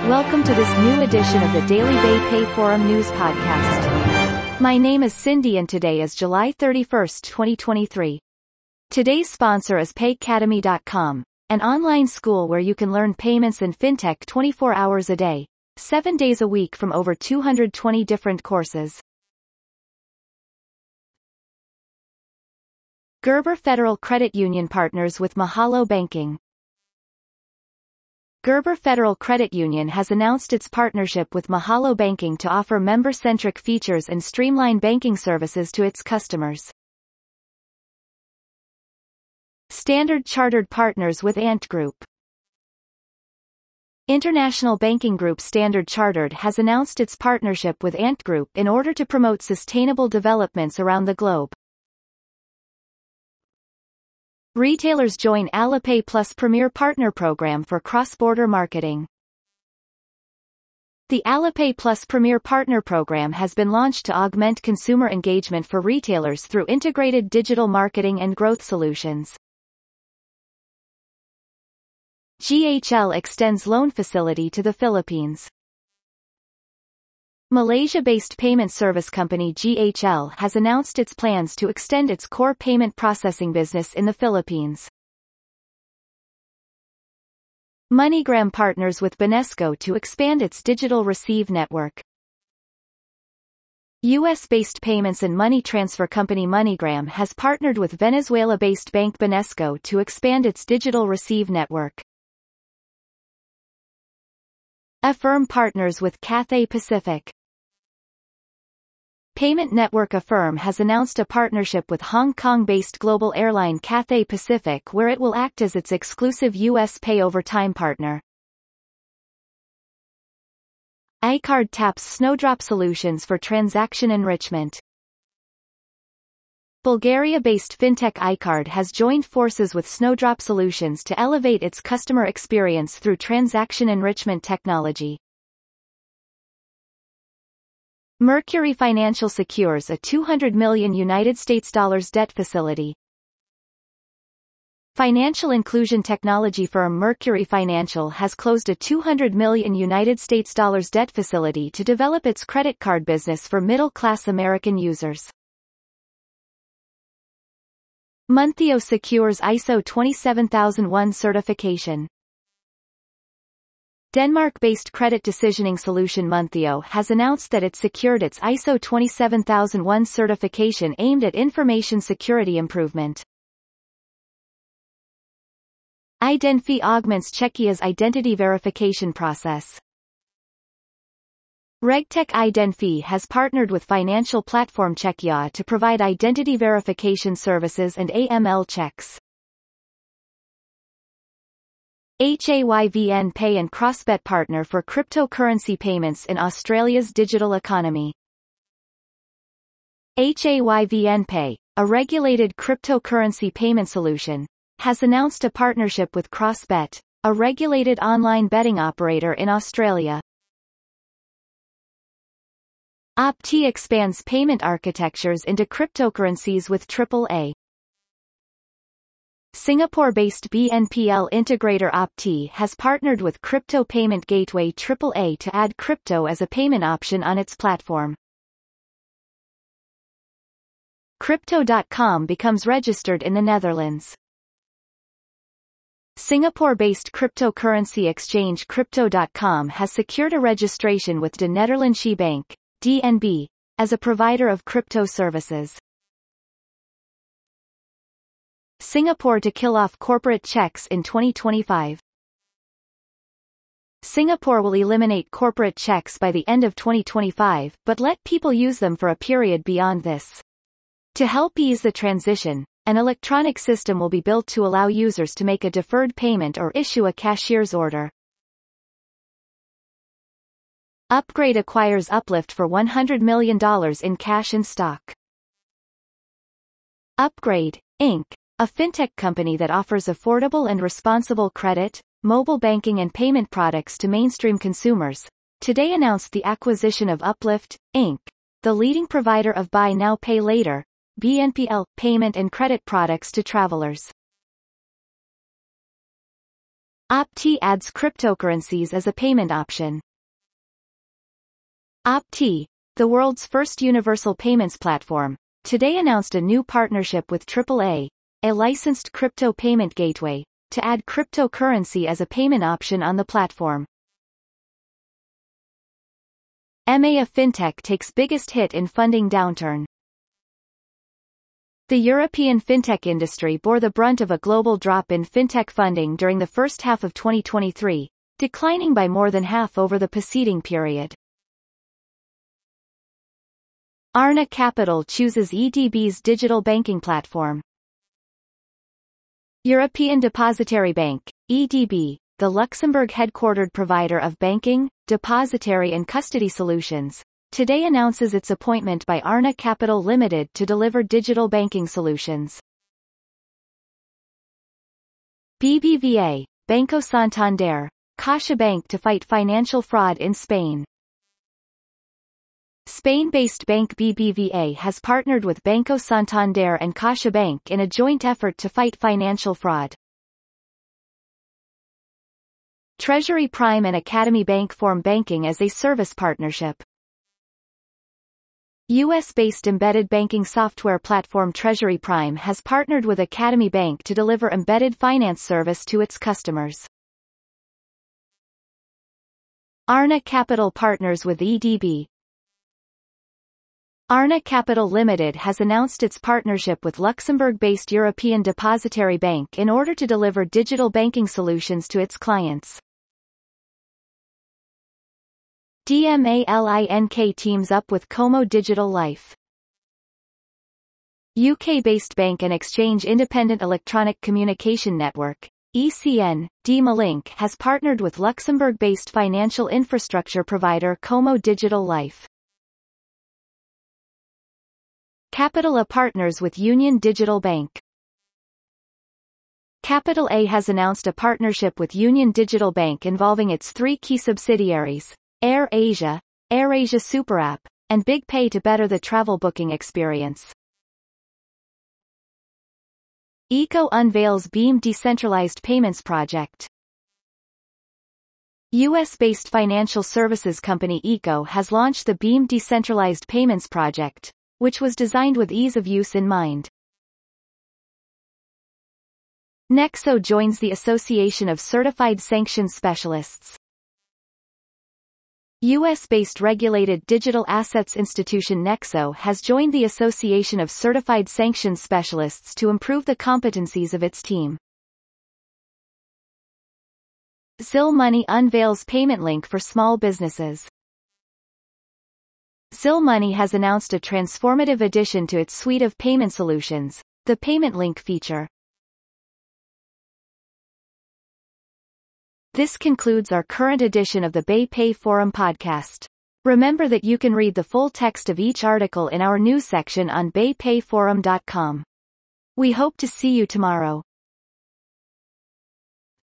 Welcome to this new edition of the Daily Bay Pay Forum News Podcast. My name is Cindy and today is July 31st, 2023. Today's sponsor is PayCademy.com, an online school where you can learn payments and fintech 24 hours a day, 7 days a week from over 220 different courses. Gerber Federal Credit Union partners with Mahalo Banking. Gerber Federal Credit Union has announced its partnership with Mahalo Banking to offer member-centric features and streamline banking services to its customers. Standard Chartered partners with Ant Group. International banking group Standard Chartered has announced its partnership with Ant Group in order to promote sustainable developments around the globe. Retailers join Alipay Plus Premier Partner Program for cross-border marketing. The Alipay Plus Premier Partner Program has been launched to augment consumer engagement for retailers through integrated digital marketing and growth solutions. GHL extends loan facility to the Philippines. Malaysia-based payment service company GHL has announced its plans to extend its core payment processing business in the Philippines. MoneyGram partners with Banesco to expand its digital receive network. U.S.-based payments and money transfer company MoneyGram has partnered with Venezuela-based bank Banesco to expand its digital receive network. Affirm partners with Cathay Pacific. Payment network Affirm has announced a partnership with Hong Kong-based global airline Cathay Pacific where it will act as its exclusive U.S. pay over time partner. iCard taps Snowdrop Solutions for transaction enrichment. Bulgaria-based fintech iCard has joined forces with Snowdrop Solutions to elevate its customer experience through transaction enrichment technology. Mercury Financial secures a $200 million debt facility. Financial inclusion technology firm Mercury Financial has closed a $200 million debt facility to develop its credit card business for middle-class American users. Monthio secures ISO 27001 certification. Denmark-based credit decisioning solution Monthio has announced that it secured its ISO 27001 certification aimed at information security improvement. Idenfi augments Czechia's identity verification process. RegTech Idenfi has partnered with financial platform Czechia to provide identity verification services and AML checks. Hayvn Pay and Crossbet partner for cryptocurrency payments in Australia's digital economy. Hayvn Pay, a regulated cryptocurrency payment solution, has announced a partnership with Crossbet, a regulated online betting operator in Australia. Opti expands payment architectures into cryptocurrencies with AAA. Singapore-based BNPL integrator Opti has partnered with crypto payment gateway AAA to add crypto as a payment option on its platform. Crypto.com becomes registered in the Netherlands. Singapore-based cryptocurrency exchange Crypto.com has secured a registration with De Nederlandsche Bank, DNB, as a provider of crypto services. Singapore to kill off corporate checks in 2025. Singapore will eliminate corporate checks by the end of 2025, but let people use them for a period beyond this. To help ease the transition, an electronic system will be built to allow users to make a deferred payment or issue a cashier's order. Upgrade acquires Uplift for $100 million in cash and stock. Upgrade, Inc., a fintech company that offers affordable and responsible credit, mobile banking and payment products to mainstream consumers, today announced the acquisition of Uplift, Inc., the leading provider of buy now pay later, BNPL, payment and credit products to travelers. Opti adds cryptocurrencies as a payment option. Opti, the world's first universal payments platform, today announced a new partnership with AAA, a licensed crypto payment gateway, to add cryptocurrency as a payment option on the platform. EMEA fintech takes biggest hit in funding downturn. The European fintech industry bore the brunt of a global drop in fintech funding during the first half of 2023, declining by more than half over the preceding period. Arna Capital chooses EDB's digital banking platform. European Depositary Bank, EDB, the Luxembourg-headquartered provider of banking, depositary and custody solutions, today announces its appointment by Arna Capital Limited to deliver digital banking solutions. BBVA, Banco Santander, CaixaBank to fight financial fraud in Spain. Spain-based bank BBVA has partnered with Banco Santander and CaixaBank in a joint effort to fight financial fraud. Treasury Prime and Academy Bank form banking as a service partnership. US-based embedded banking software platform Treasury Prime has partnered with Academy Bank to deliver embedded finance service to its customers. Arna Capital partners with EDB. Arna Capital Limited has announced its partnership with Luxembourg-based European Depositary Bank in order to deliver digital banking solutions to its clients. DMALINK teams up with Como Digital Life. UK-based bank and exchange Independent Electronic Communication Network, ECN, DMALINK has partnered with Luxembourg-based financial infrastructure provider Como Digital Life. Capital A partners with Union Digital Bank. Capital A has announced a partnership with Union Digital Bank involving its three key subsidiaries, AirAsia, AirAsia SuperApp, and BigPay to better the travel booking experience. ECO unveils Beam Decentralized Payments Project. US-based financial services company ECO has launched the Beam Decentralized Payments Project, which was designed with ease of use in mind. Nexo joins the Association of Certified Sanctions Specialists. US-based regulated digital assets institution Nexo has joined the Association of Certified Sanctions Specialists to improve the competencies of its team. Zill Money unveils payment link for small businesses. Zill Money has announced a transformative addition to its suite of payment solutions, the Payment Link feature. This concludes our current edition of the BayPay Forum podcast. Remember that you can read the full text of each article in our news section on baypayforum.com. We hope to see you tomorrow.